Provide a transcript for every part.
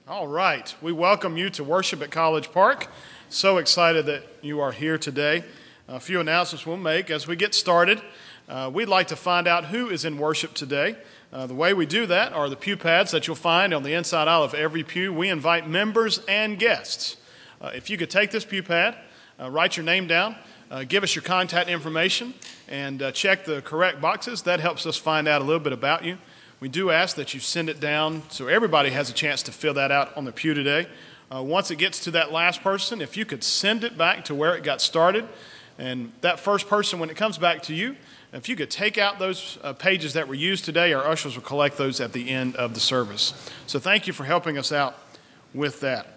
All right. We welcome you to worship at College Park. So excited that you are here today. A few announcements we'll make as we get started. We'd like to find out who is in worship today. The way we do that are the pew pads that you'll find on the inside aisle of every pew. We invite members and guests. If you could take this pew pad, write your name down, give us your contact information, and check the correct boxes. That helps us find out a little bit about you. We do ask that you send it down so everybody has a chance to fill that out on the pew today. Once it gets to that last person, if you could send it back to where it got started, and that first person, when it comes back to you, if you could take out those pages that were used today, our ushers will collect those at the end of the service. So thank you for helping us out with that.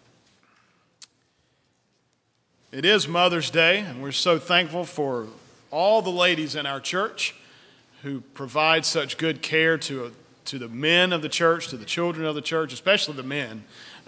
It is Mother's Day, and we're so thankful for all the ladies in our church who provide such good care to the men of the church, to the children of the church, especially the men.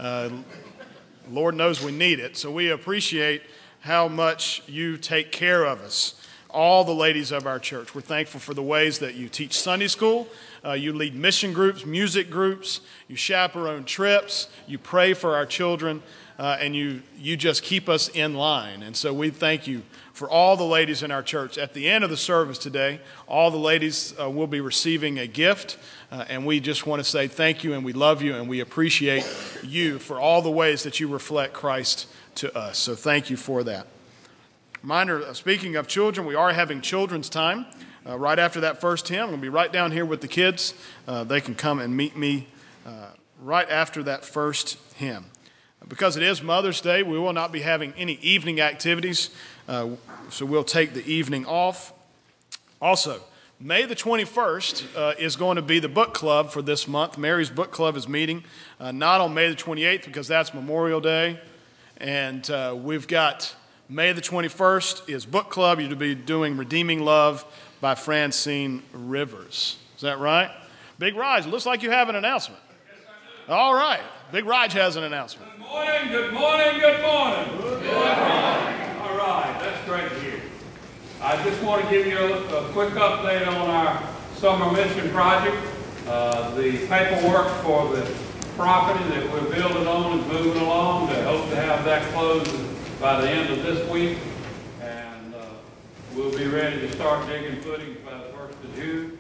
Lord knows we need it, so we appreciate how much you take care of us, all the ladies of our church. We're thankful for the ways that you teach Sunday school, you lead mission groups, music groups, you chaperone trips, you pray for our children, and you just keep us in line. And so we thank you for all the ladies in our church. At the end of the service today, all the ladies will be receiving a gift, and we just want to say thank you, and we love you, and we appreciate you for all the ways that you reflect Christ to us. So thank you for that. Reminder, speaking of children, we are having children's time right after that first hymn. I'm going to be right down here with the kids. They can come and meet me right after that first hymn. Because it is Mother's Day, we will not be having any evening activities, so we'll take the evening off. Also, May the 21st is going to be the book club for this month. Mary's book club is meeting not on May the 28th because that's Memorial Day, and we've got May the 21st is book club. You'll be doing Redeeming Love by Francine Rivers. Is that right? Big Raj, looks like you have an announcement. All right. Big Raj has an announcement. Good morning, good morning, good morning. Good morning. All right, that's great to hear. I just want to give you a quick update on our summer mission project. The paperwork for the property that we're building on is moving along. They hope to have that closed by the end of this week. And we'll be ready to start digging footings by the 1st of June.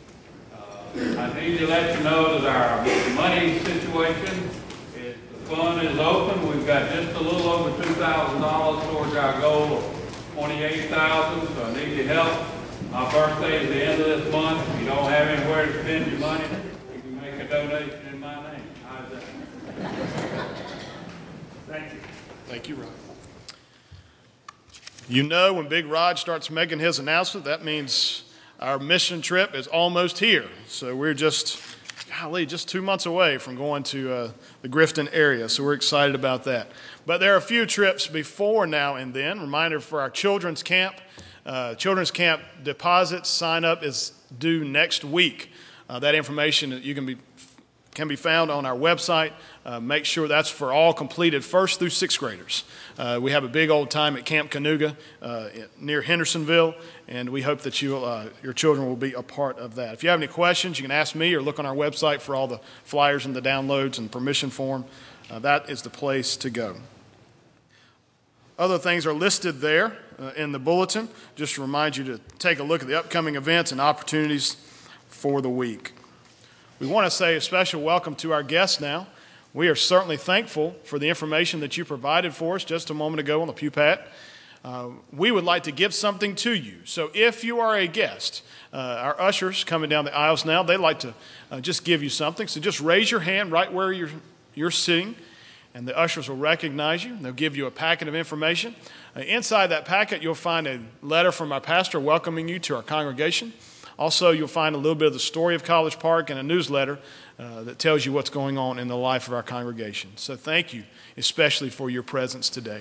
I need to let you know that our money situation, the fund is open. We've got just a little over $2,000 towards our goal of $28,000, so I need your help. My birthday is the end of this month. If you don't have anywhere to spend your money, you can make a donation in my name. How's that? Thank you. Thank you, Rod. You know, when Big Rod starts making his announcement, that means our mission trip is almost here. So we're just 2 months away from going to the Grifton area. So we're excited about that. But there are a few trips before now and then. Reminder for our children's camp. Children's camp deposit sign up is due next week. That information can be found on our website. Make sure that's for all completed 1st through 6th graders. We have a big old time at Camp Canuga near Hendersonville, and we hope that your children will be a part of that. If you have any questions, you can ask me or look on our website for all the flyers and the downloads and permission form. That is the place to go. Other things are listed there in the bulletin. Just to remind you to take a look at the upcoming events and opportunities for the week. We want to say a special welcome to our guests now. We are certainly thankful for the information that you provided for us just a moment ago on the pew pad. We would like to give something to you. So if you are a guest, our ushers coming down the aisles now, they'd like to just give you something. So just raise your hand right where you're sitting, and the ushers will recognize you. They'll give you a packet of information. Inside that packet, you'll find a letter from our pastor welcoming you to our congregation. Also, you'll find a little bit of the story of College Park and a newsletter that tells you what's going on in the life of our congregation. So thank you, especially for your presence today.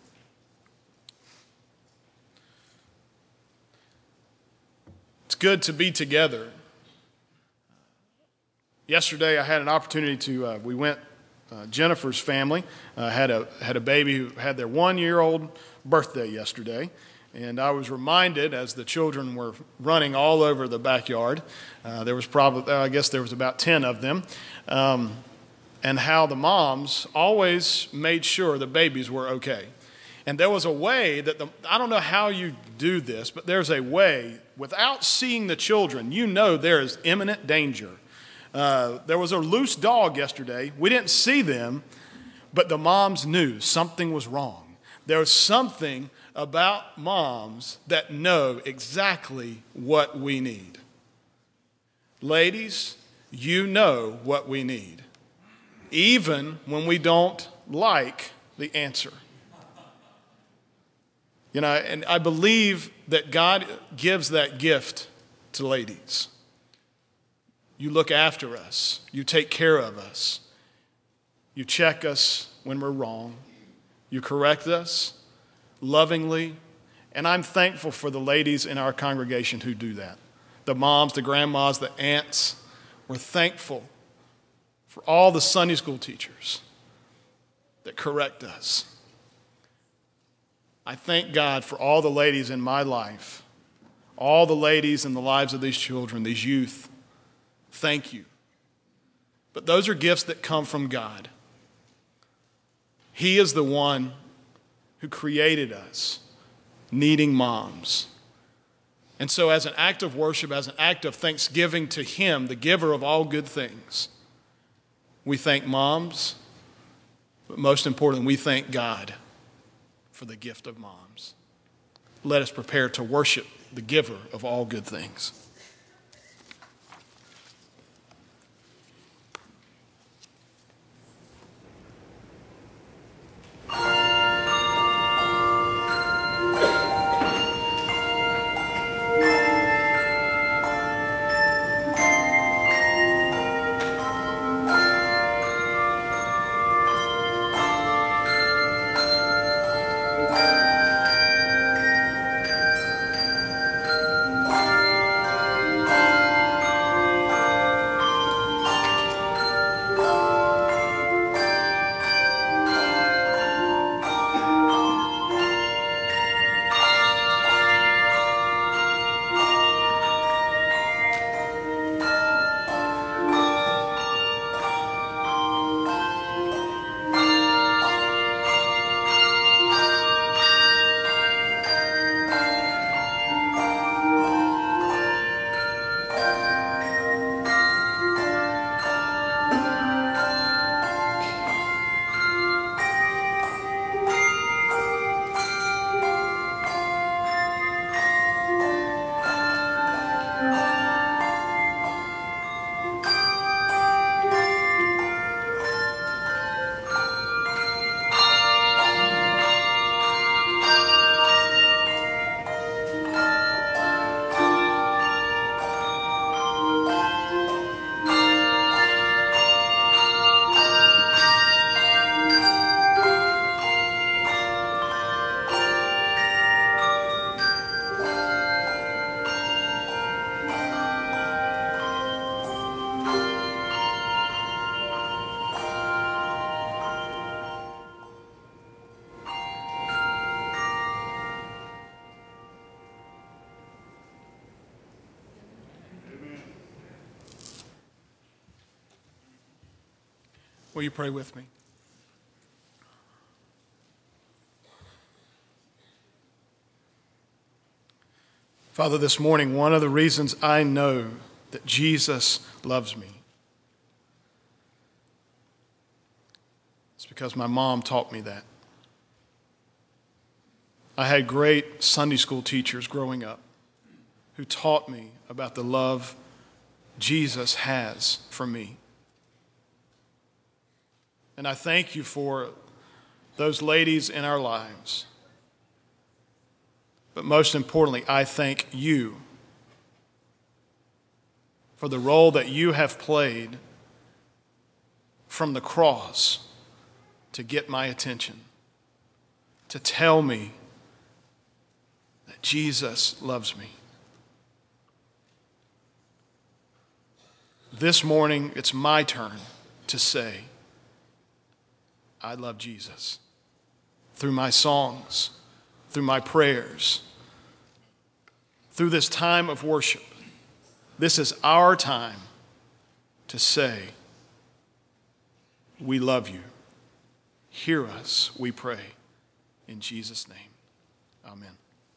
It's good to be together. Yesterday, I had an opportunity we went, Jennifer's family had a baby who had their 1-year-old birthday yesterday. And I was reminded, as the children were running all over the backyard, there was about 10 of them, and how the moms always made sure the babies were okay. And there was a way that, I don't know how you do this, but there's a way, without seeing the children, you know there is imminent danger. There was a loose dog yesterday. We didn't see them, but the moms knew something was wrong. There was something about moms that know exactly what we need. Ladies, you know what we need, even when we don't like the answer. You know, and I believe that God gives that gift to ladies. You look after us. You take care of us. You check us when we're wrong. You correct us lovingly. And I'm thankful for the ladies in our congregation who do that. The moms, the grandmas, the aunts. We're thankful for all the Sunday school teachers that correct us. I thank God for all the ladies in my life, all the ladies in the lives of these children, these youth. Thank you. But those are gifts that come from God. He is the one who created us, needing moms. And so as an act of worship, as an act of thanksgiving to Him, the giver of all good things, we thank moms, but most importantly, we thank God for the gift of moms. Let us prepare to worship the giver of all good things. Will you pray with me? Father, this morning, one of the reasons I know that Jesus loves me is because my mom taught me that. I had great Sunday school teachers growing up who taught me about the love Jesus has for me. And I thank you for those ladies in our lives. But most importantly, I thank you for the role that you have played from the cross to get my attention, to tell me that Jesus loves me. This morning, it's my turn to say, I love Jesus. Through my songs, through my prayers, through this time of worship. This is our time to say, We love you. Hear us, we pray. In Jesus' name, amen.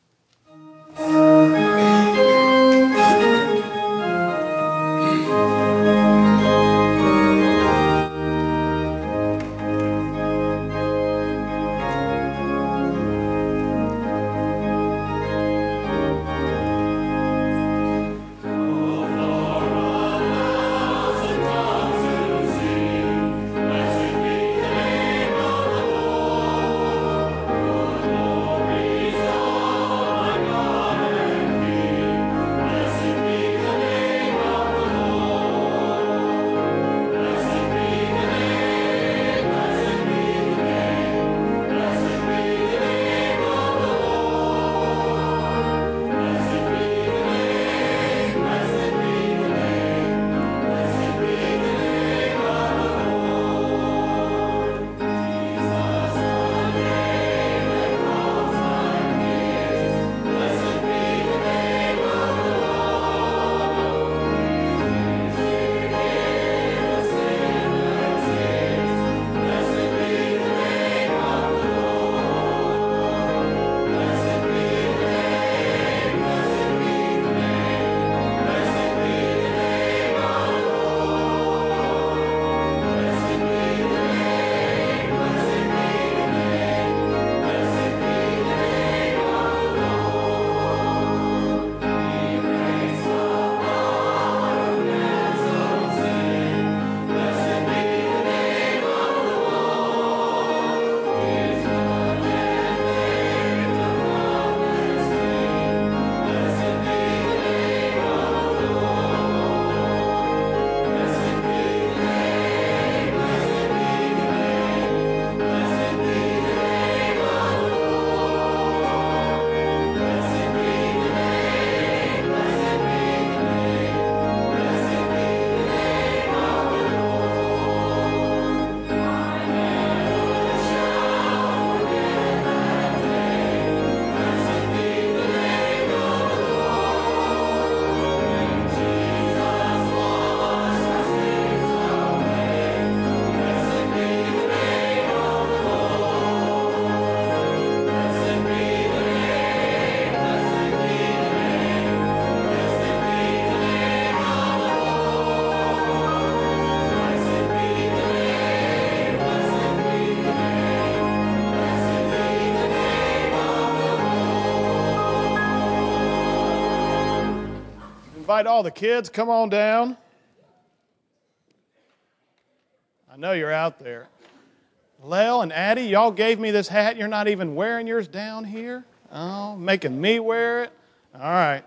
Invite all the kids, come on down. I know you're out there. Lel and Addie, y'all gave me this hat. You're not even wearing yours down here? Oh, making me wear it? All right.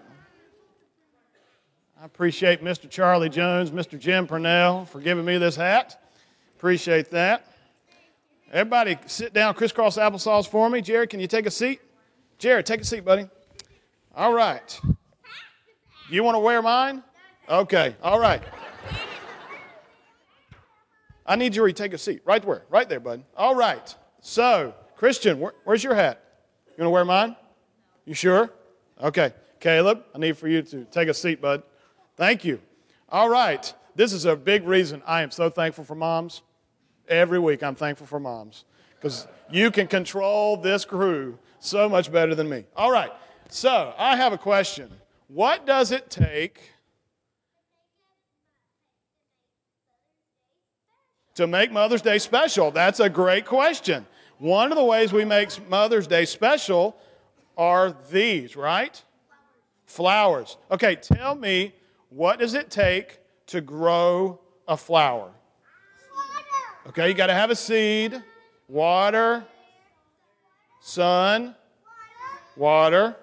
I appreciate Mr. Charlie Jones, Mr. Jim Purnell for giving me this hat. Appreciate that. Everybody sit down, crisscross applesauce for me. Jared, can you take a seat? Jared, take a seat, buddy. All right. You want to wear mine? Okay, all right. I need you to take a seat. Right where? Right there, bud. All right. So, Christian, where's your hat? You want to wear mine? You sure? Okay. Caleb, I need for you to take a seat, bud. Thank you. All right. This is a big reason I am so thankful for moms. Every week I'm thankful for moms because you can control this crew so much better than me. All right. So, I have a question. What does it take to make Mother's Day special? That's a great question. One of the ways we make Mother's Day special are these, right? Flowers. Okay, tell me, what does it take to grow a flower? Okay, you got to have a seed, water, sun, water,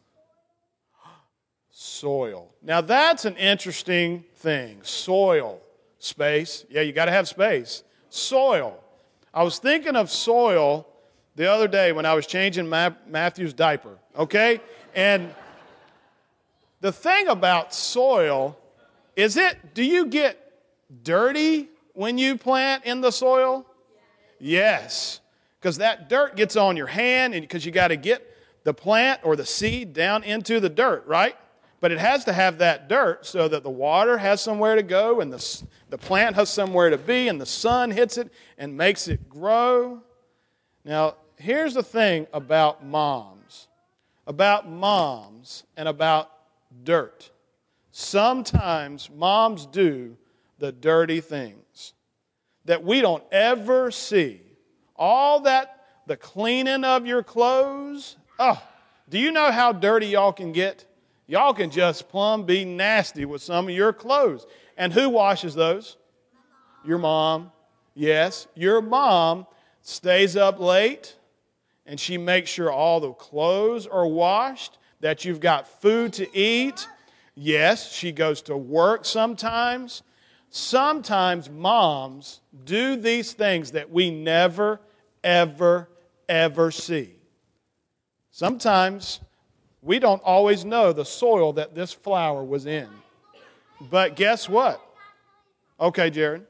soil. Now that's an interesting thing. Soil, space. Yeah, you got to have space. Soil. I was thinking of soil the other day when I was changing Matthew's diaper, okay? And the thing about soil is do you get dirty when you plant in the soil? Yes, because that dirt gets on your hand and because you got to get the plant or the seed down into the dirt, right? But it has to have that dirt so that the water has somewhere to go and the plant has somewhere to be and the sun hits it and makes it grow. Now, here's the thing about moms and about dirt. Sometimes moms do the dirty things that we don't ever see. All that, the cleaning of your clothes. Oh, do you know how dirty y'all can get? Y'all can just plumb be nasty with some of your clothes. And who washes those? Your mom. Yes, your mom stays up late and she makes sure all the clothes are washed, that you've got food to eat. Yes, she goes to work sometimes. Sometimes moms do these things that we never, ever, ever see. Sometimes we don't always know the soil that this flower was in. But guess what? Okay, Jared.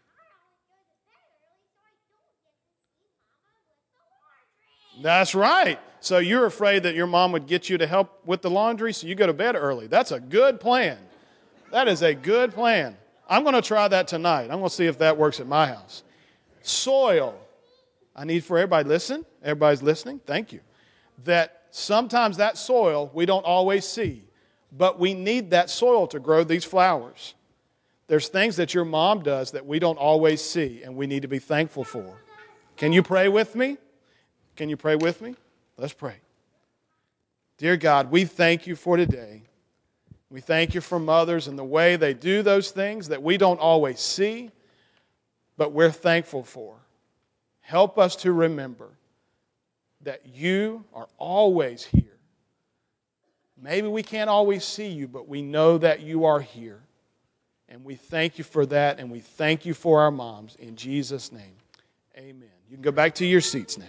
That's right. So you're afraid that your mom would get you to help with the laundry, so you go to bed early. That's a good plan. That is a good plan. I'm going to try that tonight. I'm going to see if that works at my house. Soil. I need for everybody to listen. Everybody's listening. Thank you. That sometimes that soil we don't always see, but we need that soil to grow these flowers. There's things that your mom does that we don't always see, and we need to be thankful for. Can you pray with me? Can you pray with me? Let's pray. Dear God, we thank you for today. We thank you for mothers and the way they do those things that we don't always see, but we're thankful for. Help us to remember that you are always here. Maybe we can't always see you, but we know that you are here. And we thank you for that, and we thank you for our moms. In Jesus' name, amen. You can go back to your seats now.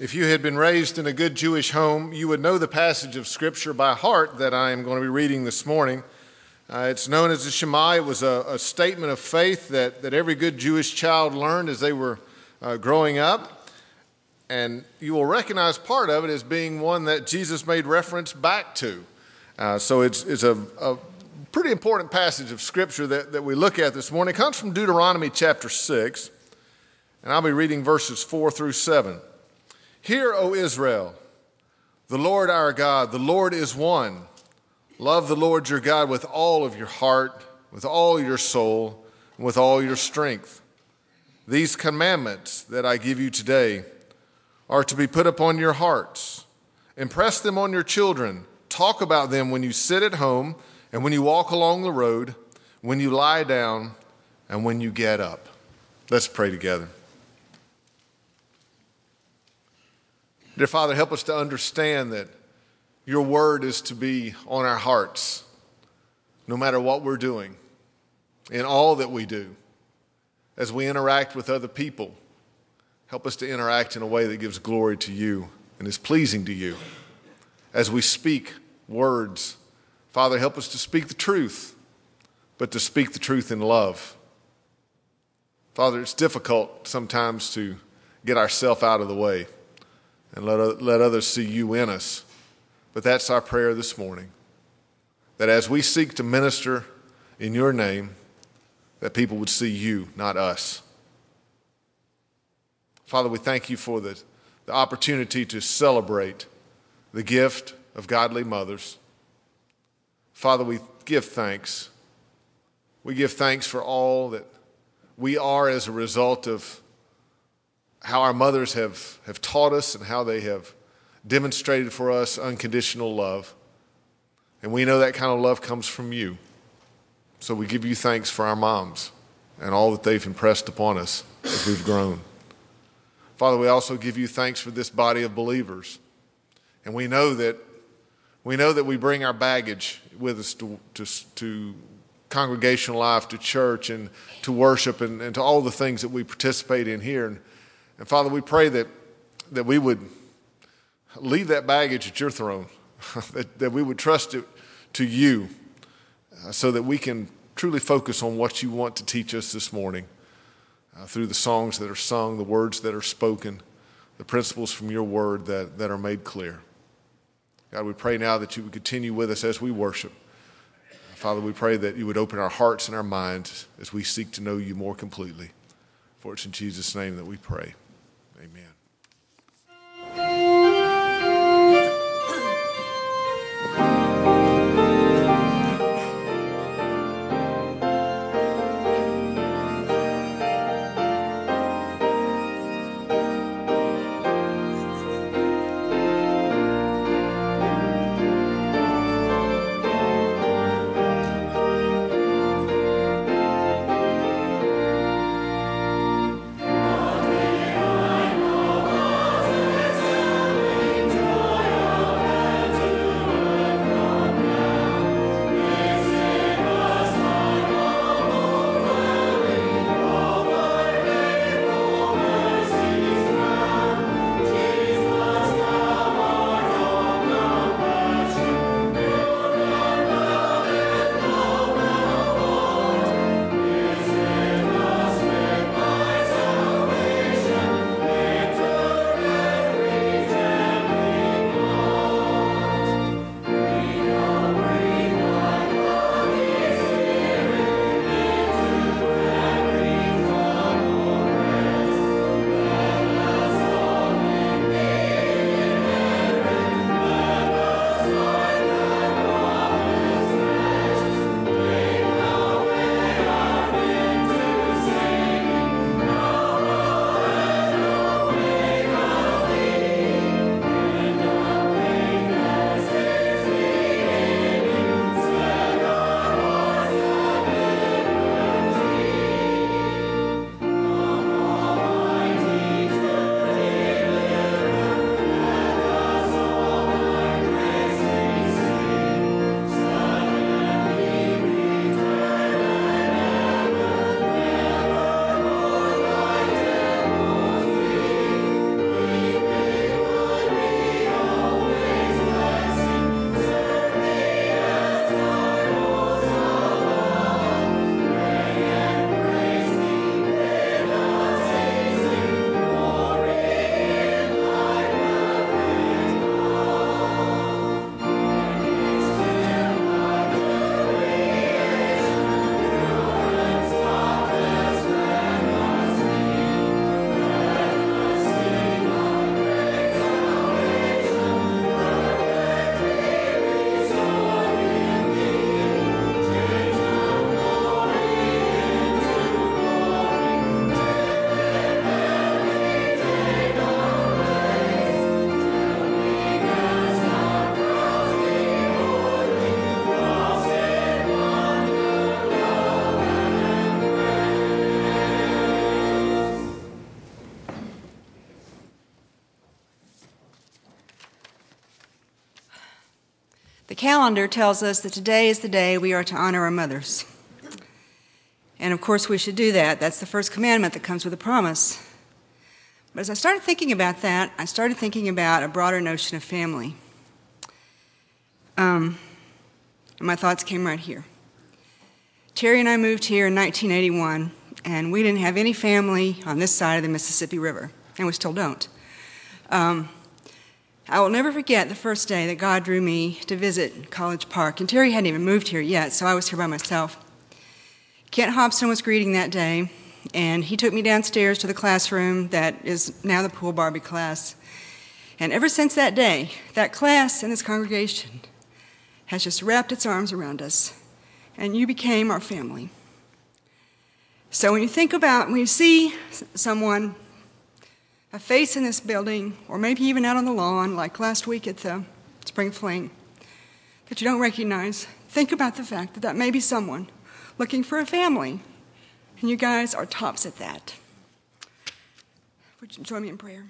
If you had been raised in a good Jewish home, you would know the passage of Scripture by heart that I am going to be reading this morning. It's known as the Shema. It was a statement of faith that every good Jewish child learned as they were growing up. And you will recognize part of it as being one that Jesus made reference back to. So it's a pretty important passage of Scripture that we look at this morning. It comes from Deuteronomy chapter 6, and I'll be reading verses 4 through 7. Hear, O Israel, the Lord our God, the Lord is one. Love the Lord your God with all of your heart, with all your soul, and with all your strength. These commandments that I give you today are to be put upon your hearts. Impress them on your children. Talk about them when you sit at home and when you walk along the road, when you lie down, and when you get up. Let's pray together. Dear Father, help us to understand that your word is to be on our hearts, no matter what we're doing, in all that we do. As we interact with other people, help us to interact in a way that gives glory to you and is pleasing to you. As we speak words, Father, help us to speak the truth, but to speak the truth in love. Father, it's difficult sometimes to get ourselves out of the way and let others see you in us. But that's our prayer this morning, that as we seek to minister in your name, that people would see you, not us. Father, we thank you for the opportunity to celebrate the gift of godly mothers. Father, we give thanks. We give thanks for all that we are as a result of how our mothers have taught us and how they have demonstrated for us unconditional love. And we know that kind of love comes from you. So we give you thanks for our moms and all that they've impressed upon us as we've grown. Father, we also give you thanks for this body of believers. And we know that we bring our baggage with us to congregational life, to church, and to worship, and to all the things that we participate in here. And Father, we pray that we would leave that baggage at your throne, that we would trust it to you so that we can truly focus on what you want to teach us this morning through the songs that are sung, the words that are spoken, the principles from your word that are made clear. God, we pray now that you would continue with us as we worship. Father, we pray that you would open our hearts and our minds as we seek to know you more completely. For it's in Jesus' name that we pray. Amen. calendar tells us that today is the day we are to honor our mothers. And of course we should do that. That's the first commandment that comes with a promise. But as I started thinking about that, I started thinking about a broader notion of family. And my thoughts came right here. Terry and I moved here in 1981, and we didn't have any family on this side of the Mississippi River, and we still don't. I will never forget the first day that God drew me to visit College Park, and Terry hadn't even moved here yet, so I was here by myself. Kent Hobson was greeting that day, and he took me downstairs to the classroom that is now the Pool Barbie class. And ever since that day, that class and this congregation has just wrapped its arms around us, and you became our family. So when you see someone, a face in this building, or maybe even out on the lawn, like last week at the Spring Fling, that you don't recognize, think about the fact that that may be someone looking for a family, and you guys are tops at that. Would you join me in prayer?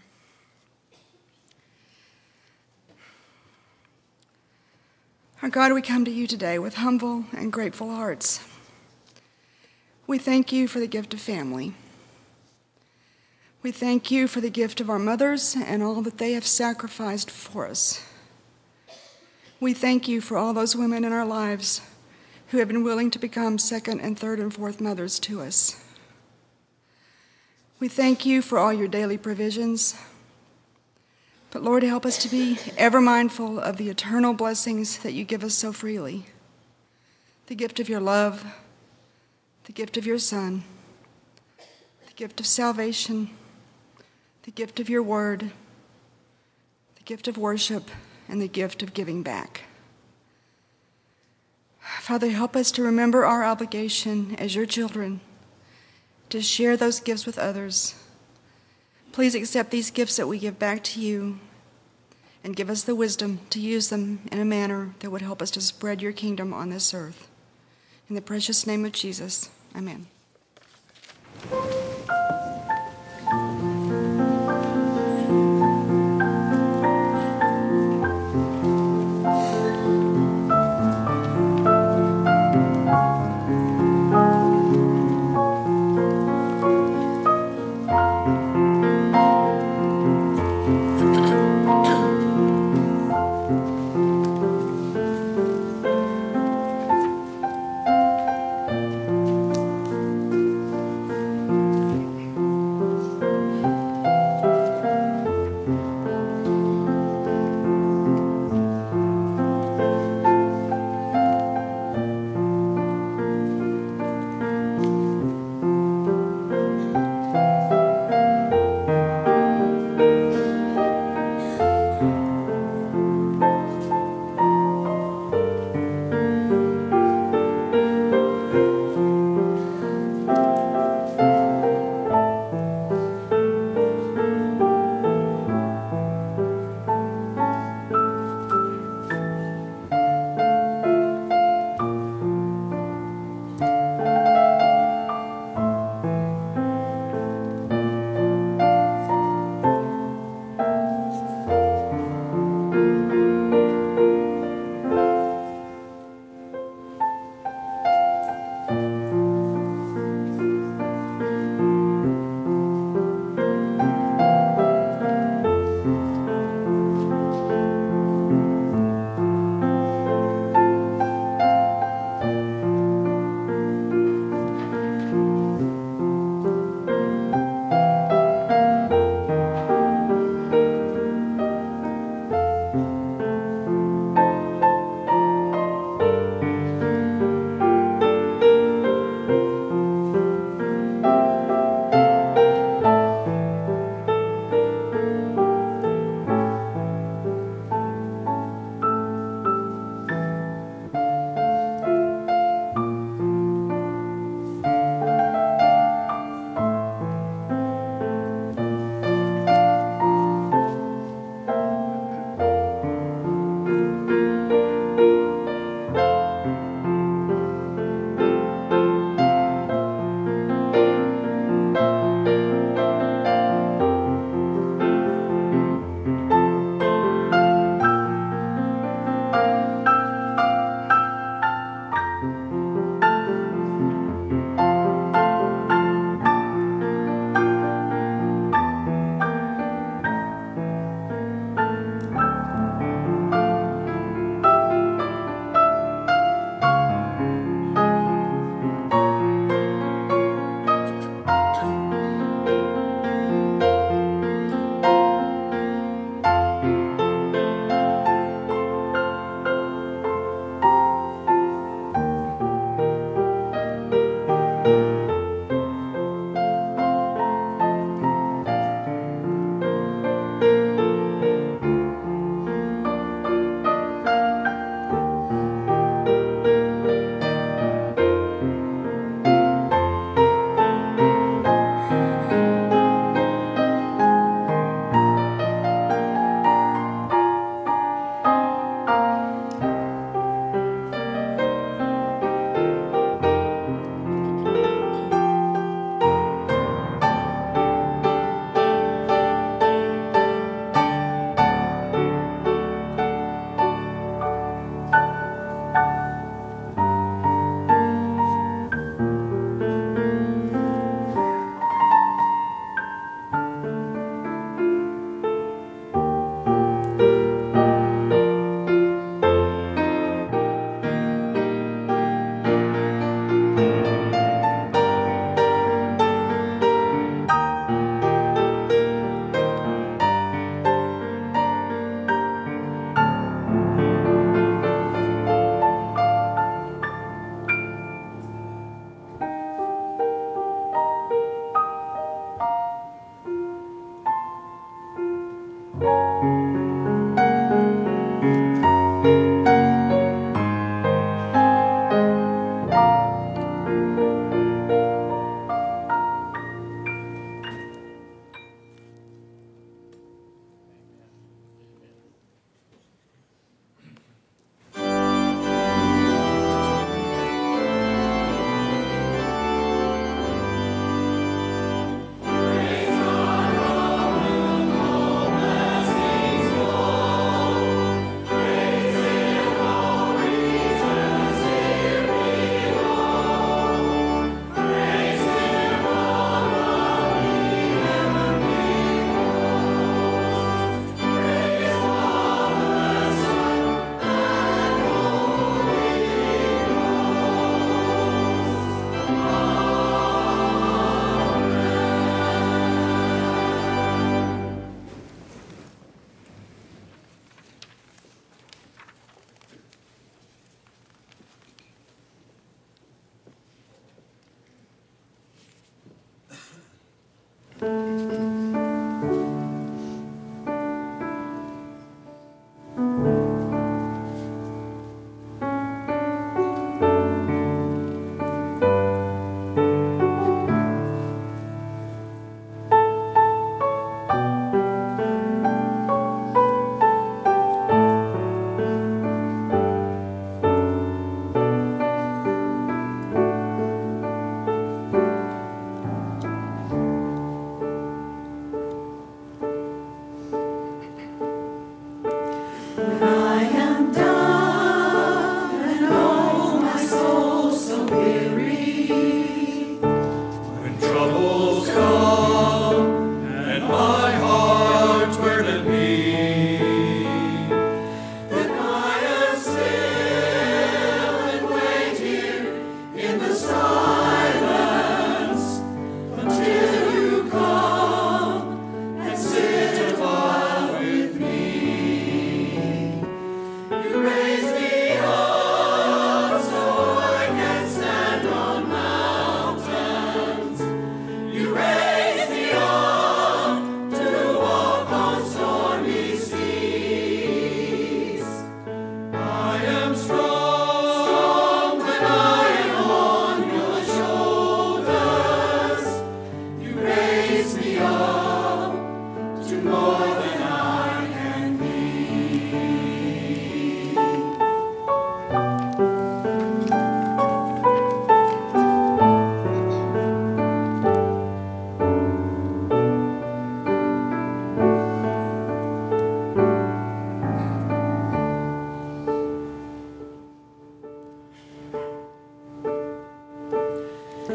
Our God, we come to you today with humble and grateful hearts. We thank you for the gift of family. We thank you for the gift of our mothers and all that they have sacrificed for us. We thank you for all those women in our lives who have been willing to become second and third and fourth mothers to us. We thank you for all your daily provisions. But Lord, help us to be ever mindful of the eternal blessings that you give us so freely. The gift of your love, the gift of your Son, the gift of salvation, the gift of your word, the gift of worship, and the gift of giving back. Father, help us to remember our obligation as your children to share those gifts with others. Please accept these gifts that we give back to you and give us the wisdom to use them in a manner that would help us to spread your kingdom on this earth. In the precious name of Jesus, amen.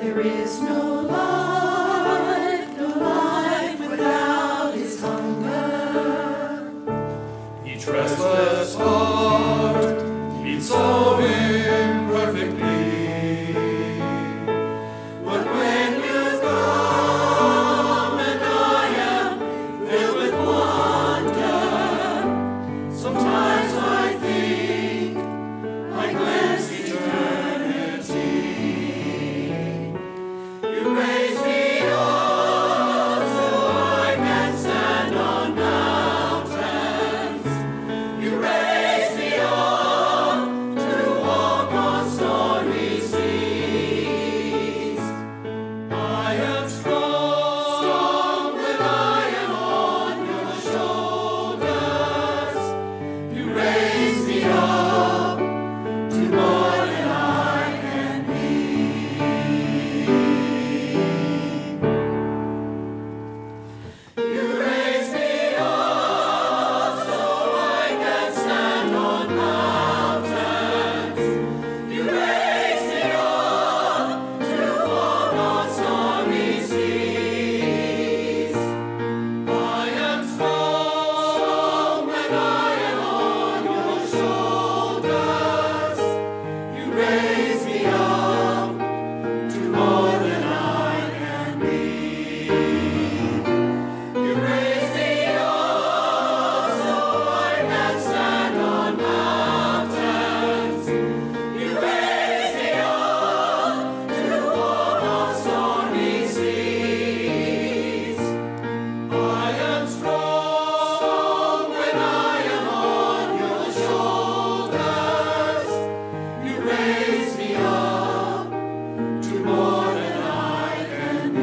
Restless heart beats so imperfectly, but when you come and I am filled with wonder, sometimes I think I glance eternity. You raise me up so I can stand on mountains. You raise me up to walk on stormy seas. I am strong when I am on your shoulders. You raise me up to more than I can be. You raise me up so I can stand on mountains. You raise me up to walk on stormy seas. I am strong when I am on your shoulders. You raise me up to more than I can be. You raise me up so I can stand on mountains. You raise me up to walk on stormy seas. I am strong when I am on your shoulders. You raise me up to more than I can be.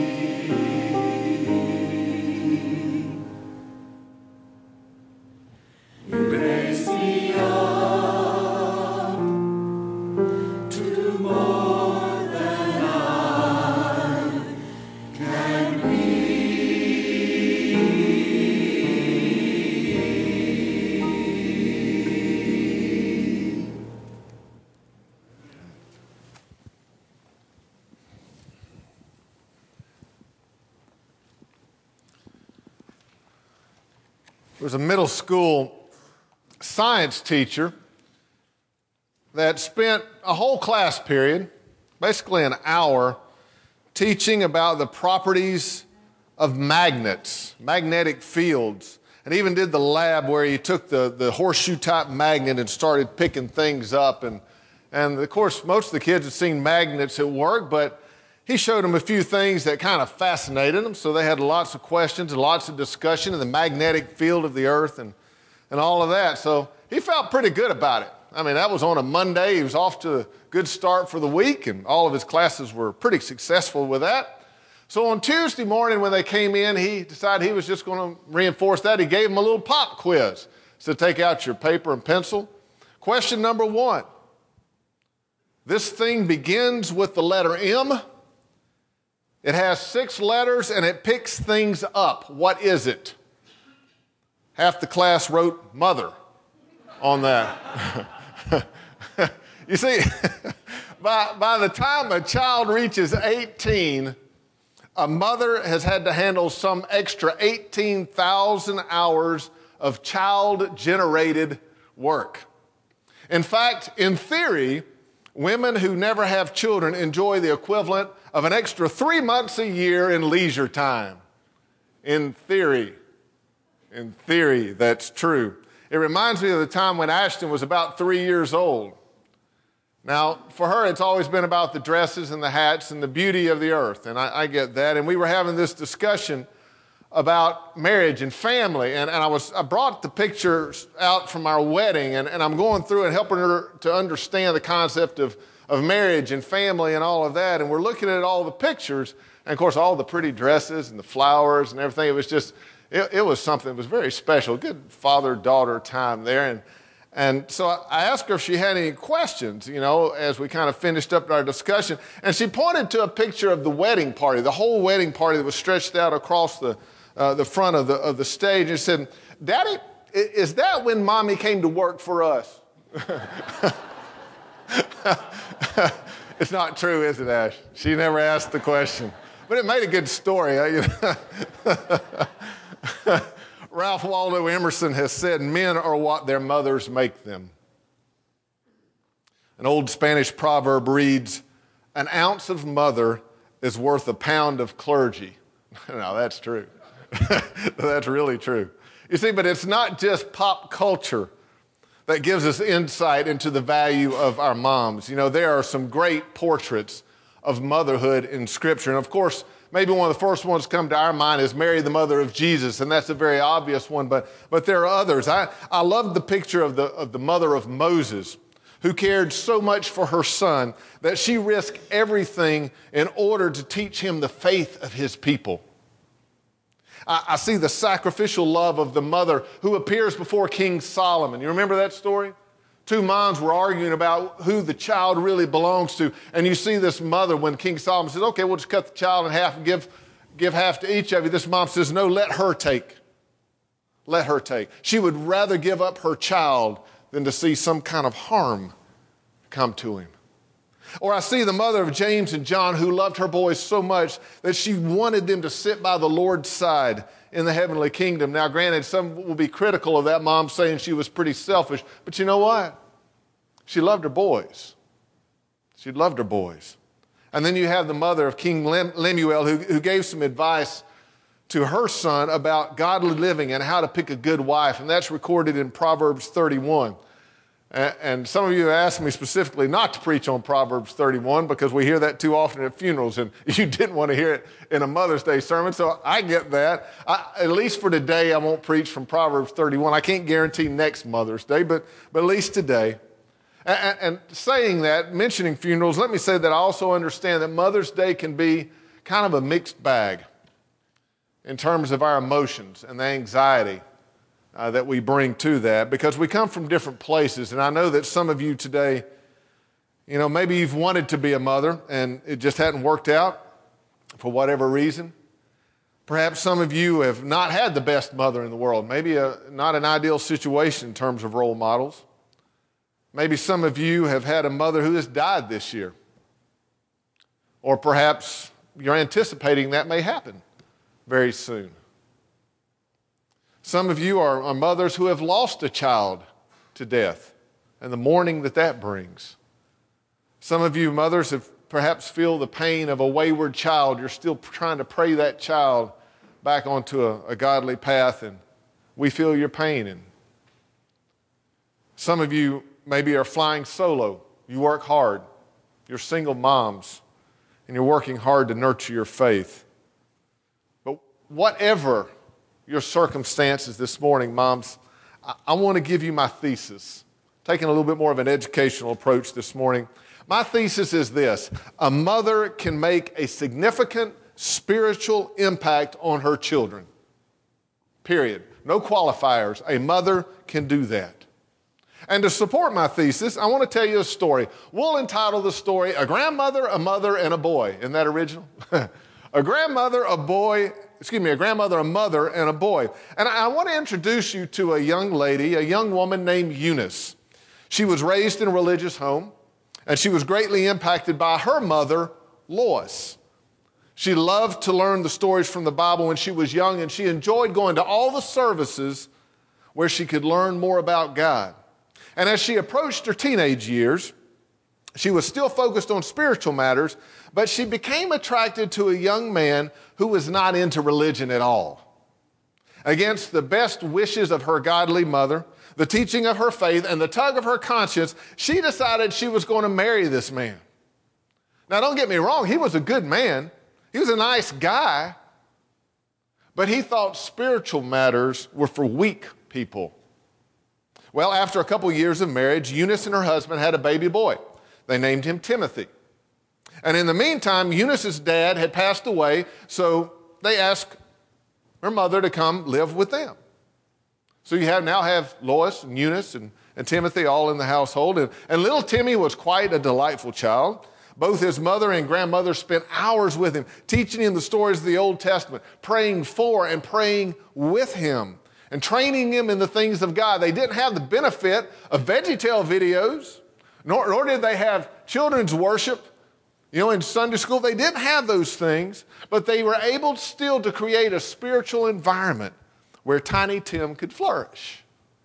You raise me up to more than I can be. There was a middle school science teacher that spent a whole class period, basically an hour, teaching about the properties of magnets, magnetic fields, and even did the lab where he took the horseshoe-type magnet and started picking things up. And of course, most of the kids had seen magnets at work, but he showed them a few things that kind of fascinated them, so they had lots of questions and lots of discussion in the magnetic field of the earth and all of that. So he felt pretty good about it. I mean, that was on a Monday. He was off to a good start for the week, and all of his classes were pretty successful with that. So on Tuesday morning when they came in, he decided he was just going to reinforce that. He gave them a little pop quiz. So take out your paper and pencil. Question number 1. This thing begins with the letter M. It has 6 letters, and it picks things up. What is it? Half the class wrote mother on that. You see, by the time a child reaches 18, a mother has had to handle some extra 18,000 hours of child-generated work. In fact, in theory, women who never have children enjoy the equivalent of an extra 3 months a year in leisure time. In theory, that's true. It reminds me of the time when Ashton was about 3 years old. Now, for her, it's always been about the dresses and the hats and the beauty of the earth, and I get that. And we were having this discussion about marriage and family, and I brought the pictures out from our wedding, and I'm going through and helping her to understand the concept of marriage and family and all of that, and we're looking at all the pictures, and of course all the pretty dresses and the flowers and everything. It was just, it was something that was very special, good father-daughter time there, and so I asked her if she had any questions, as we kind of finished up our discussion, and she pointed to a picture of the wedding party, the whole wedding party that was stretched out across the front of the stage, and said, "Daddy, is that when Mommy came to work for us?" It's not true, is it, Ash? She never asked the question. But it made a good story. Ralph Waldo Emerson has said, men are what their mothers make them. An old Spanish proverb reads, an ounce of mother is worth a pound of clergy. No, that's true. That's really true. You see, but it's not just pop culture that gives us insight into the value of our moms. You know, there are some great portraits of motherhood in Scripture. And of course, maybe one of the first ones to come to our mind is Mary, the mother of Jesus, and that's a very obvious one, but there are others. I love the picture of the mother of Moses, who cared so much for her son that she risked everything in order to teach him the faith of his people. I see the sacrificial love of the mother who appears before King Solomon. You remember that story? Two moms were arguing about who the child really belongs to. And you see this mother when King Solomon says, okay, we'll just cut the child in half and give half to each of you. This mom says, no, let her take. Let her take. She would rather give up her child than to see some kind of harm come to him. Or I see the mother of James and John who loved her boys so much that she wanted them to sit by the Lord's side in the heavenly kingdom. Now, granted, some will be critical of that mom saying she was pretty selfish, but you know what? She loved her boys. She loved her boys. And then you have the mother of King Lemuel who gave some advice to her son about godly living and how to pick a good wife, and that's recorded in Proverbs 31. And some of you asked me specifically not to preach on Proverbs 31 because we hear that too often at funerals, and you didn't want to hear it in a Mother's Day sermon, so I get that. At least for today, I won't preach from Proverbs 31. I can't guarantee next Mother's Day, but at least today. And saying that, mentioning funerals, let me say that I also understand that Mother's Day can be kind of a mixed bag in terms of our emotions and the anxiety that we bring to that, because we come from different places. And I know that some of you today, you know, maybe you've wanted to be a mother and it just hadn't worked out for whatever reason. Perhaps some of you have not had the best mother in the world, maybe not an ideal situation in terms of role models. Maybe some of you have had a mother who has died this year. Or perhaps you're anticipating that may happen very soon. Some of you are mothers who have lost a child to death and the mourning that brings. Some of you mothers have perhaps feel the pain of a wayward child. You're still trying to pray that child back onto a godly path, and we feel your pain. And some of you maybe are flying solo. You work hard. You're single moms, and you're working hard to nurture your faith. But whatever your circumstances this morning, moms, I want to give you my thesis, taking a little bit more of an educational approach this morning. My thesis is this: a mother can make a significant spiritual impact on her children. Period. No qualifiers. A mother can do that. And to support my thesis, I want to tell you a story. We'll entitle the story, A Grandmother, a Mother, and a Boy. Isn't that original? A grandmother, a mother, and a boy. And I want to introduce you to a young lady, a young woman named Eunice. She was raised in a religious home, and she was greatly impacted by her mother, Lois. She loved to learn the stories from the Bible when she was young, and she enjoyed going to all the services where she could learn more about God. And as she approached her teenage years, she was still focused on spiritual matters, but she became attracted to a young man who was not into religion at all. Against the best wishes of her godly mother, the teaching of her faith, and the tug of her conscience, she decided she was going to marry this man. Now, don't get me wrong, he was a good man. He was a nice guy, but he thought spiritual matters were for weak people. Well, after a couple years of marriage, Eunice and her husband had a baby boy. They named him Timothy. And in the meantime, Eunice's dad had passed away, so they asked her mother to come live with them. So you now have Lois and Eunice and Timothy all in the household. And little Timmy was quite a delightful child. Both his mother and grandmother spent hours with him, teaching him the stories of the Old Testament, praying for and praying with him, and training him in the things of God. They didn't have the benefit of VeggieTale videos, nor did they have children's worship You know, in Sunday school, they didn't have those things, but they were able still to create a spiritual environment where Tiny Tim could flourish.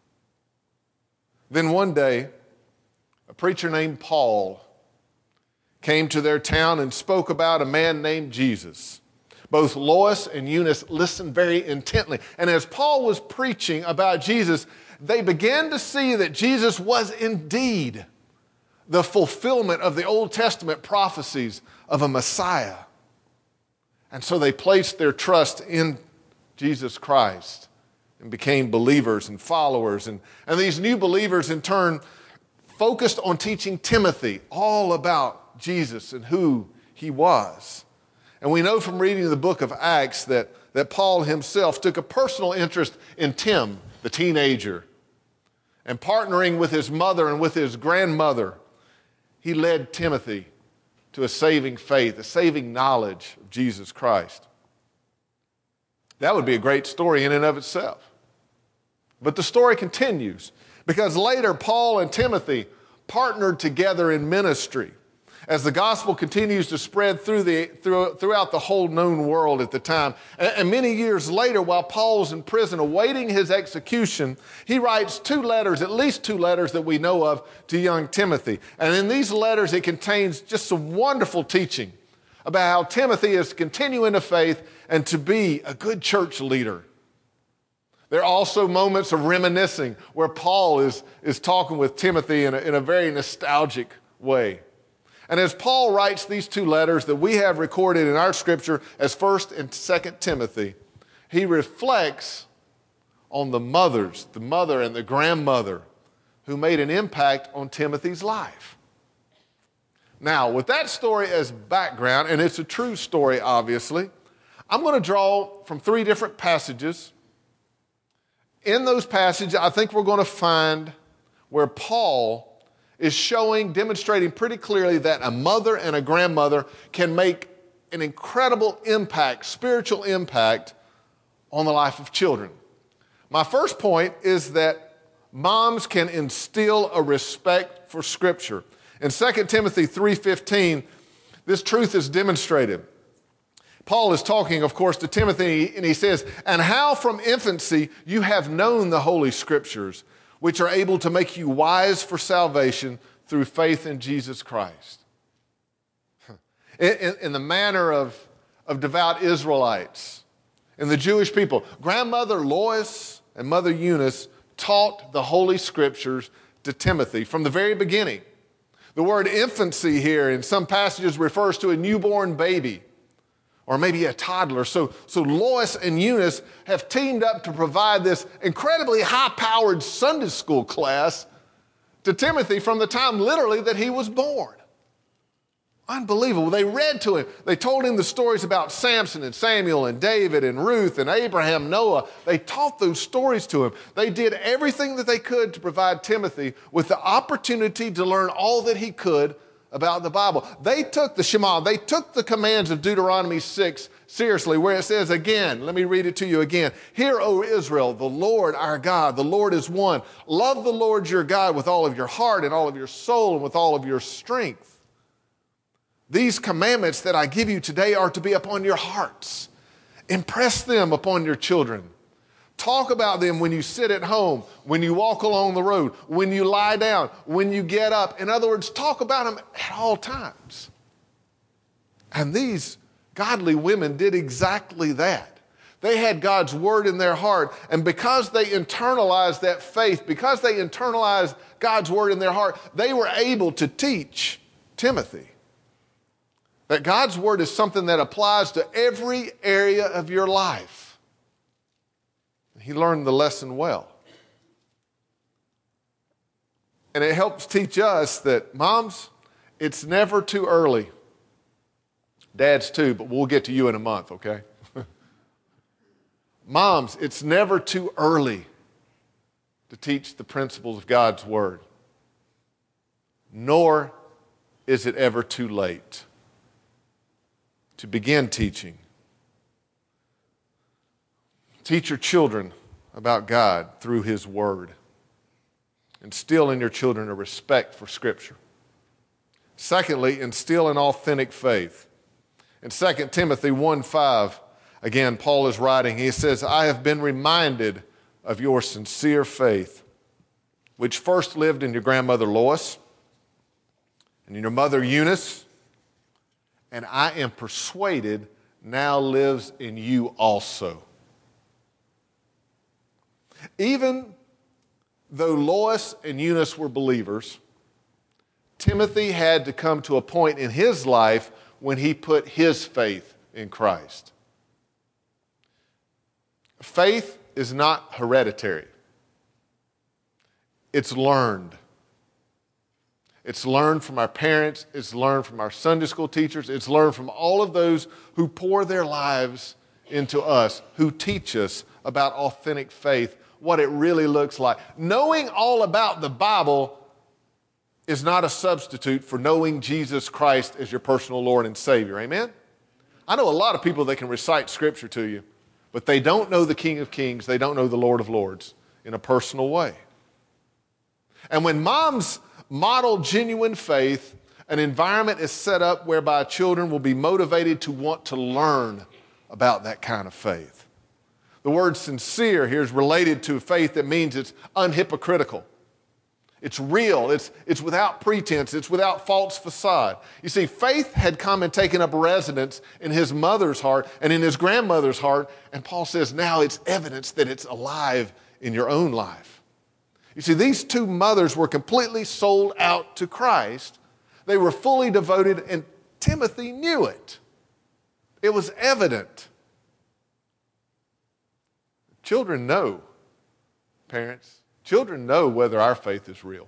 Then one day, a preacher named Paul came to their town and spoke about a man named Jesus. Both Lois and Eunice listened very intently. And as Paul was preaching about Jesus, they began to see that Jesus was indeed the fulfillment of the Old Testament prophecies of a Messiah. And so they placed their trust in Jesus Christ and became believers and followers. And these new believers, in turn, focused on teaching Timothy all about Jesus and who he was. And we know from reading the book of Acts that Paul himself took a personal interest in Tim, the teenager. And partnering with his mother and with his grandmother, he led Timothy to a saving faith, a saving knowledge of Jesus Christ. That would be a great story in and of itself. But the story continues because later Paul and Timothy partnered together in ministry as the gospel continues to spread throughout the whole known world at the time. And many years later, while Paul was in prison awaiting his execution, he writes at least two letters that we know of, to young Timothy. And in these letters, it contains just some wonderful teaching about how Timothy is to continue in the faith and to be a good church leader. There are also moments of reminiscing where Paul is talking with Timothy in a very nostalgic way. And as Paul writes these two letters that we have recorded in our scripture as 1st and 2nd Timothy, he reflects on the mother and the grandmother who made an impact on Timothy's life. Now, with that story as background, and it's a true story, obviously, I'm going to draw from 3 different passages. In those passages, I think we're going to find where Paul is demonstrating pretty clearly that a mother and a grandmother can make an incredible impact, spiritual impact, on the life of children. My first point is that moms can instill a respect for Scripture. In 2 Timothy 3:15, this truth is demonstrated. Paul is talking, of course, to Timothy, and he says, "And how from infancy you have known the Holy Scriptures, which are able to make you wise for salvation through faith in Jesus Christ." In the manner of devout Israelites, in the Jewish people, grandmother Lois and mother Eunice taught the Holy Scriptures to Timothy from the very beginning. The word infancy here in some passages refers to a newborn baby or maybe a toddler. So Lois and Eunice have teamed up to provide this incredibly high-powered Sunday school class to Timothy from the time literally that he was born. Unbelievable. They read to him. They told him the stories about Samson and Samuel and David and Ruth and Abraham, Noah. They taught those stories to him. They did everything that they could to provide Timothy with the opportunity to learn all that he could about the Bible. They took the Shema, they took the commands of Deuteronomy 6 seriously, where it says again, let me read it to you again. "Hear, O Israel, the Lord our God, the Lord is one. Love the Lord your God with all of your heart and all of your soul and with all of your strength. These commandments that I give you today are to be upon your hearts. Impress them upon your children. Talk about them when you sit at home, when you walk along the road, when you lie down, when you get up." In other words, talk about them at all times. And these godly women did exactly that. They had God's word in their heart, and because they internalized that faith, because they internalized God's word in their heart, they were able to teach Timothy that God's word is something that applies to every area of your life. He learned the lesson well. And it helps teach us that, moms, it's never too early. Dads too, but we'll get to you in a month, okay? Moms, it's never too early to teach the principles of God's word. Nor is it ever too late to begin teaching. Teach your children about God through His Word. Instill in your children a respect for Scripture. Secondly, instill an authentic faith. In 2 Timothy 1:5, again, Paul is writing, he says, I have been reminded of your sincere faith, which first lived in your grandmother Lois and in your mother Eunice, and I am persuaded now lives in you also. Even though Lois and Eunice were believers, Timothy had to come to a point in his life when he put his faith in Christ. Faith is not hereditary. It's learned. It's learned from our parents. It's learned from our Sunday school teachers. It's learned from all of those who pour their lives into us, who teach us about authentic faith, what it really looks like. Knowing all about the Bible is not a substitute for knowing Jesus Christ as your personal Lord and Savior. Amen? I know a lot of people that can recite Scripture to you, but they don't know the King of Kings. They don't know the Lord of Lords in a personal way. And when moms model genuine faith, an environment is set up whereby children will be motivated to want to learn about that kind of faith. The word sincere here is related to faith that means it's unhypocritical. It's real. It's without pretense. It's without false facade. You see, faith had come and taken up residence in his mother's heart and in his grandmother's heart, and Paul says now it's evidence that it's alive in your own life. You see, these two mothers were completely sold out to Christ. They were fully devoted, and Timothy knew it. It was evident. Children know, parents, children know whether our faith is real.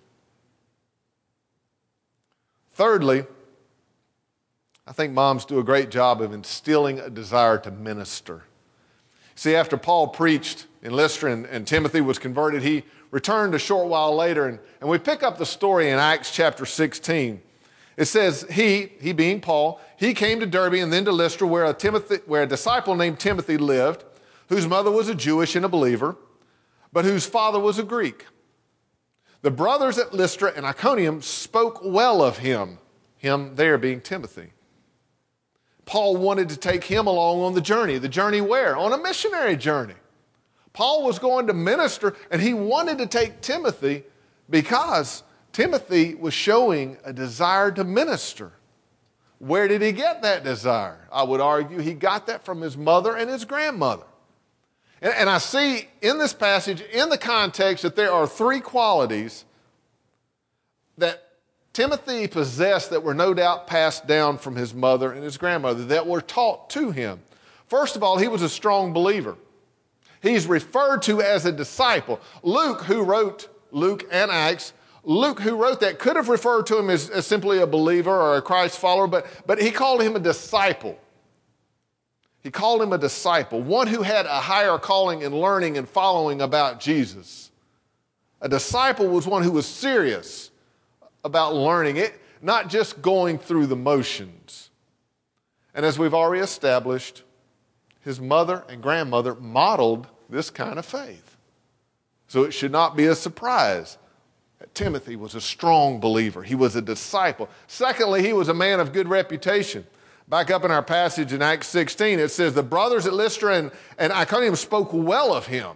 Thirdly, I think moms do a great job of instilling a desire to minister. See, after Paul preached in Lystra and Timothy was converted, he returned a short while later, and we pick up the story in Acts chapter 16. It says, he being Paul, he came to Derbe and then to Lystra where a disciple named Timothy lived, whose mother was a Jewish and a believer, but whose father was a Greek. The brothers at Lystra and Iconium spoke well of him there being Timothy. Paul wanted to take him along on the journey. The journey where? On a missionary journey. Paul was going to minister, and he wanted to take Timothy because Timothy was showing a desire to minister. Where did he get that desire? I would argue he got that from his mother and his grandmother. And I see in this passage, in the context, that there are three qualities that Timothy possessed that were no doubt passed down from his mother and his grandmother, that were taught to him. First of all, he was a strong believer. He's referred to as a disciple. Luke, who wrote Luke and Acts, Luke, who wrote that, could have referred to him as simply a believer or a Christ follower, but he called him a disciple. He called him a disciple, one who had a higher calling in learning and following about Jesus. A disciple was one who was serious about learning it, not just going through the motions. And as we've already established, his mother and grandmother modeled this kind of faith. So it should not be a surprise that Timothy was a strong believer. He was a disciple. Secondly, he was a man of good reputation. Back up in our passage in Acts 16, it says, the brothers at Lystra and Iconium spoke well of him.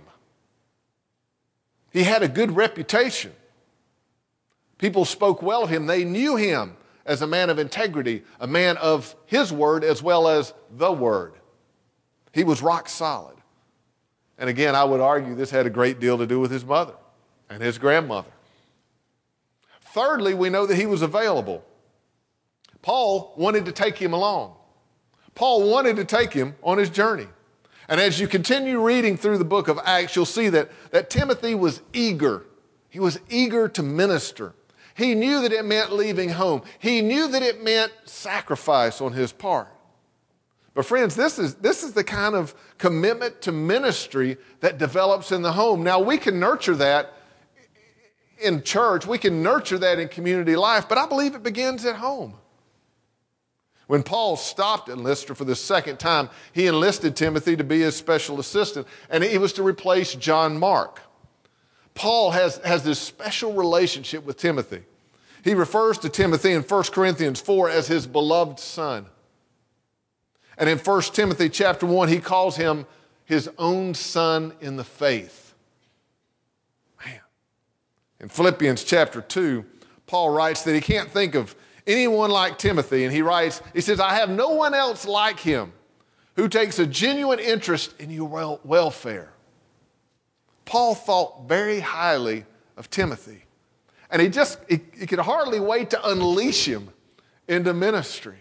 He had a good reputation. People spoke well of him. They knew him as a man of integrity, a man of his word as well as the word. He was rock solid. And again, I would argue this had a great deal to do with his mother and his grandmother. Thirdly, we know that he was available. Paul wanted to take him along. Paul wanted to take him on his journey. And as you continue reading through the book of Acts, you'll see that Timothy was eager. He was eager to minister. He knew that it meant leaving home. He knew that it meant sacrifice on his part. But friends, this is the kind of commitment to ministry that develops in the home. Now, we can nurture that in church. We can nurture that in community life, but I believe it begins at home. When Paul stopped at Lystra for the second time, he enlisted Timothy to be his special assistant, and he was to replace John Mark. Paul has this special relationship with Timothy. He refers to Timothy in 1 Corinthians 4 as his beloved son. And in 1 Timothy chapter 1, he calls him his own son in the faith. Man. In Philippians chapter 2, Paul writes that he can't think of anyone like Timothy. And he says, I have no one else like him who takes a genuine interest in your welfare. Paul thought very highly of Timothy. And he could hardly wait to unleash him into ministry.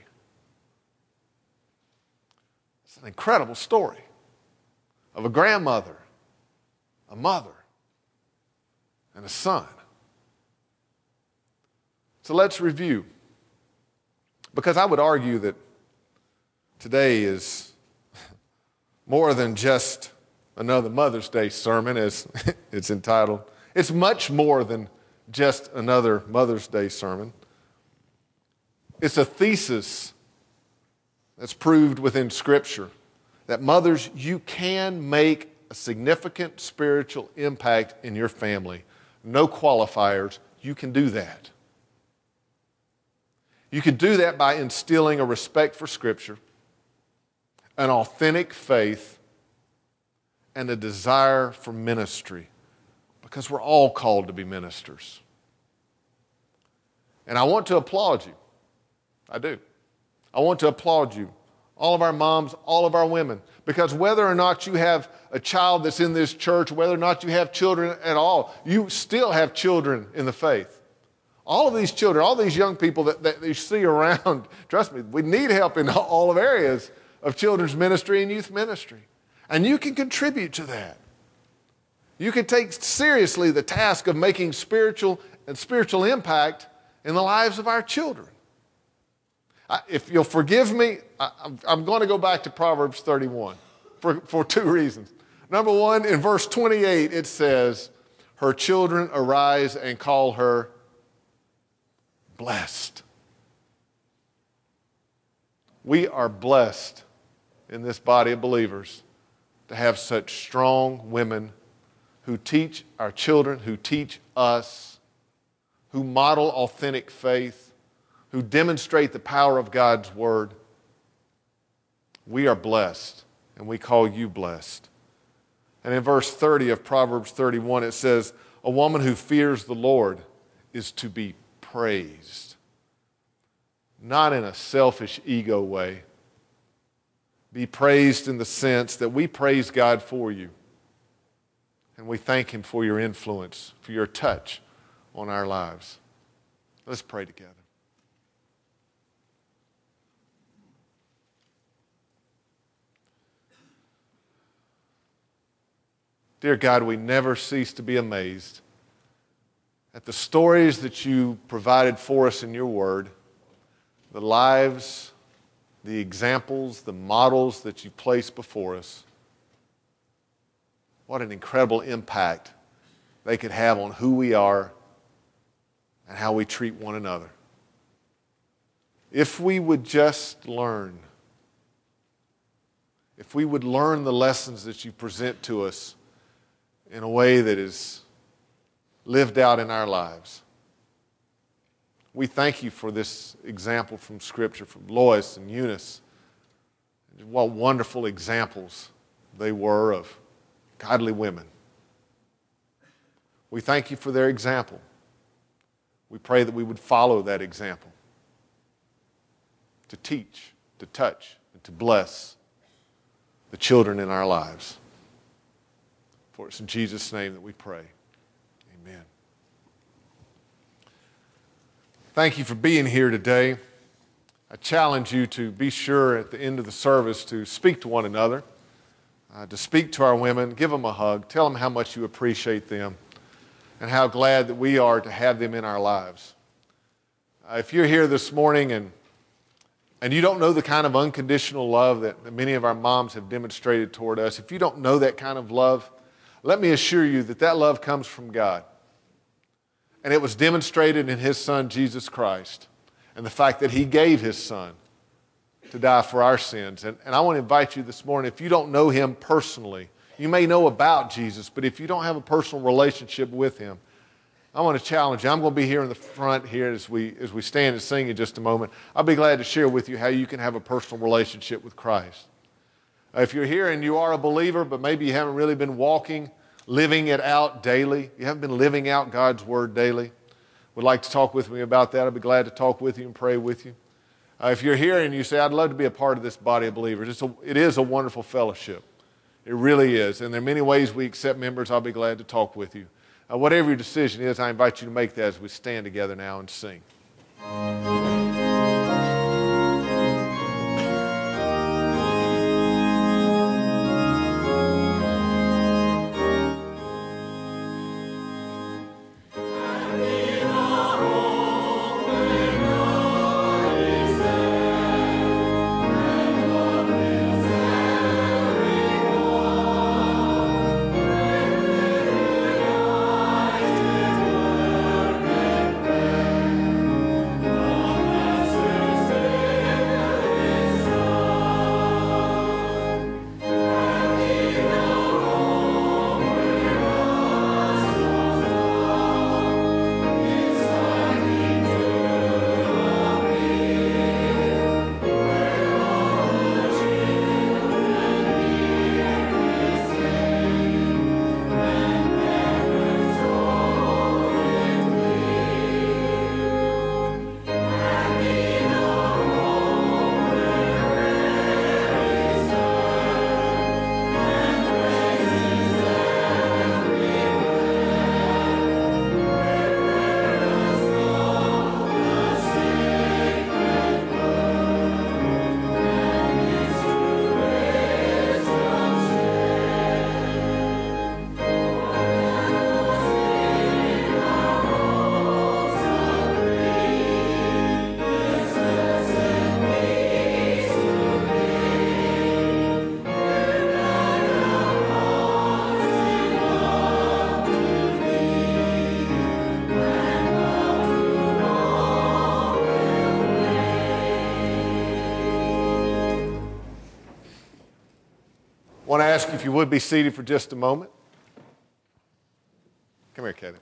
It's an incredible story of a grandmother, a mother, and a son. So let's review. Because I would argue that today is more than just another Mother's Day sermon, as it's entitled. It's much more than just another Mother's Day sermon. It's a thesis that's proved within Scripture that mothers, you can make a significant spiritual impact in your family. No qualifiers. You can do that. You can do that by instilling a respect for Scripture, an authentic faith, and a desire for ministry, because we're all called to be ministers. And I want to applaud you. I do. I want to applaud you, all of our moms, all of our women, because whether or not you have a child that's in this church, whether or not you have children at all, you still have children in the faith. All of these children, all these young people that you see around, trust me, we need help in all of areas of children's ministry and youth ministry. And you can contribute to that. You can take seriously the task of making spiritual impact in the lives of our children. If you'll forgive me, I'm going to go back to Proverbs 31 for two reasons. Number one, in verse 28, it says, her children arise and call her blessed. We are blessed in this body of believers to have such strong women who teach our children, who teach us, who model authentic faith, who demonstrate the power of God's Word. We are blessed, and we call you blessed. And in verse 30 of Proverbs 31, it says, a woman who fears the Lord is to be praised. Not in a selfish ego way. Be praised in the sense that we praise God for you. And we thank Him for your influence, for your touch on our lives. Let's pray together. Dear God, we never cease to be amazed at the stories that you provided for us in your word, the lives, the examples, the models that you placed before us. What an incredible impact they could have on who we are and how we treat one another. If we would just learn, if we would learn the lessons that you present to us in a way that is lived out in our lives. We thank you for this example from Scripture, from Lois and Eunice. What wonderful examples they were of godly women. We thank you for their example. We pray that we would follow that example, to teach, to touch, and to bless the children in our lives. For it's in Jesus' name that we pray. Amen. Thank you for being here today. I challenge you to be sure at the end of the service to speak to one another, to speak to our women, give them a hug, tell them how much you appreciate them, and how glad that we are to have them in our lives. If you're here this morning and you don't know the kind of unconditional love that many of our moms have demonstrated toward us, if you don't know that kind of love, let me assure you that that love comes from God. And it was demonstrated in His Son, Jesus Christ, and the fact that He gave His Son to die for our sins. And I want to invite you this morning, if you don't know Him personally, you may know about Jesus, but if you don't have a personal relationship with Him, I want to challenge you. I'm going to be here in the front here as we stand and sing in just a moment. I'll be glad to share with you how you can have a personal relationship with Christ. If you're here and you are a believer, but maybe you haven't really been living it out daily, you haven't been living out God's Word daily, would like to talk with me about that, I'd be glad to talk with you and pray with you. If you're here and you say, I'd love to be a part of this body of believers, it is a wonderful fellowship. It really is. And there are many ways we accept members. I'll be glad to talk with you. Whatever your decision is, I invite you to make that as we stand together now and sing. I want to ask you if you would be seated for just a moment. Come here, Caleb.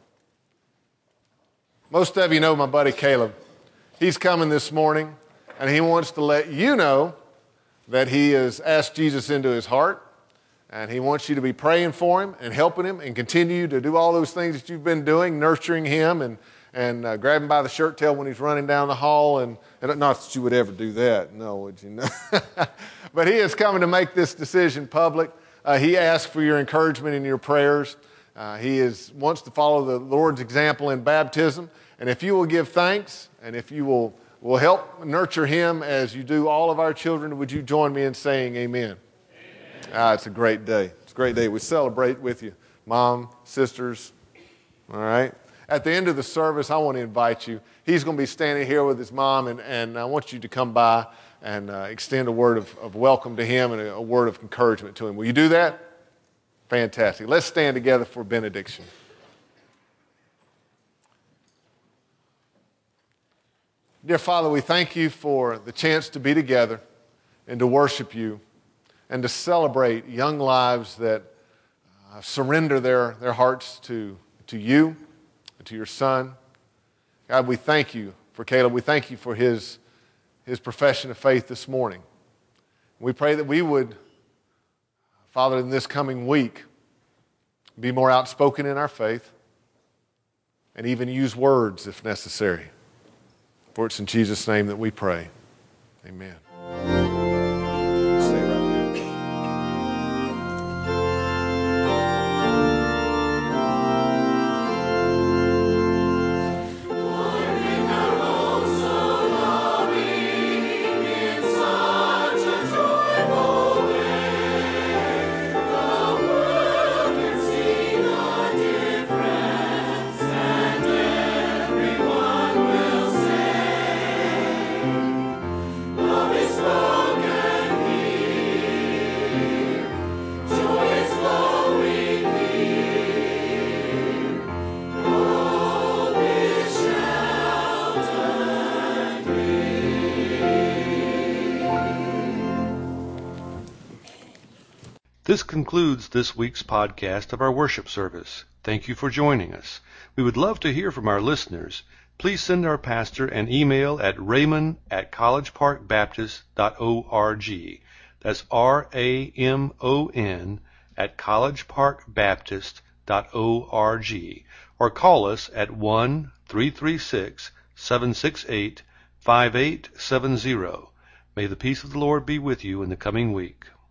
Most of you know my buddy Caleb. He's coming this morning, and he wants to let you know that he has asked Jesus into his heart, and he wants you to be praying for him and helping him and continue to do all those things that you've been doing, nurturing him and grab him by the shirt tail when he's running down the hall. And not that you would ever do that, no, would you? No. But he is coming to make this decision public. He asks for your encouragement and your prayers. He wants to follow the Lord's example in baptism. And if you will give thanks and if you will help nurture him as you do all of our children, would you join me in saying amen? Amen. It's a great day. It's a great day. We celebrate with you, mom, sisters, all right? At the end of the service, I want to invite you. He's going to be standing here with his mom, and I want you to come by and extend a word of welcome to him and a word of encouragement to him. Will you do that? Fantastic. Let's stand together for benediction. Dear Father, we thank you for the chance to be together and to worship you and to celebrate young lives that surrender their hearts to you and to your Son. God, we thank you for Caleb. We thank you for his profession of faith this morning. We pray that we would, Father, in this coming week, be more outspoken in our faith and even use words if necessary. For it's in Jesus' name that we pray. Amen. Stay right there. This concludes this week's podcast of our worship service. Thank you for joining us. We would love to hear from our listeners. Please send our pastor an email at raymond@collegeparkbaptist.org. That's RAMON @collegeparkbaptist.org. Or call us at 1-336-768-5870. May the peace of the Lord be with you in the coming week.